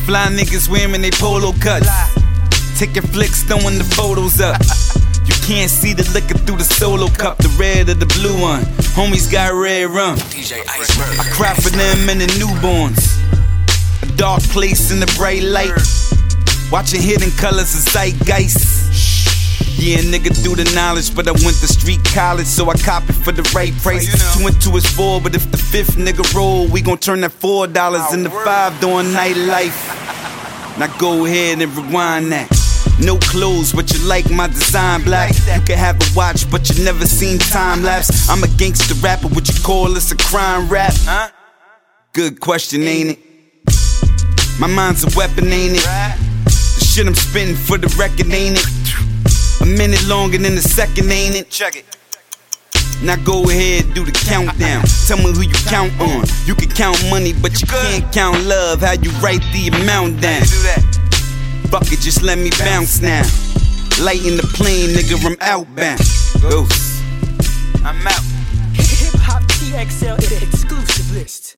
Fly niggas wearing they polo cuts. Taking flicks, throwing the photos up. You can't see the liquor through the solo cup, the red or the blue one. Homies got red rum. DJ Iceberg. I cry for them and the newborns. A dark place in the bright light. Watching hidden colors of zeitgeist. Yeah, nigga through the knowledge, but I went to street college, so I copied for the right price. 2 and 2 is 4, but if the 5th nigga roll, we gon' turn that $4 into 5 during nightlife. Now go ahead and rewind that. No clothes, but you like my design black. You can have a watch, but you never seen time lapse. I'm a gangster rapper, would you call this a crime rap? Good question, ain't it? My mind's a weapon, ain't it? The shit I'm spitting for the record, ain't it? A minute longer than a second, ain't it? Check it. Now go ahead, do the countdown. Tell me who you count on. You can count money, but you can't count love. How you write the amount down? Fuck it, just let me bounce now. Lighting the plane, nigga, I'm outbound. Ghost, I'm out. Hip Hop TXL exclusive list.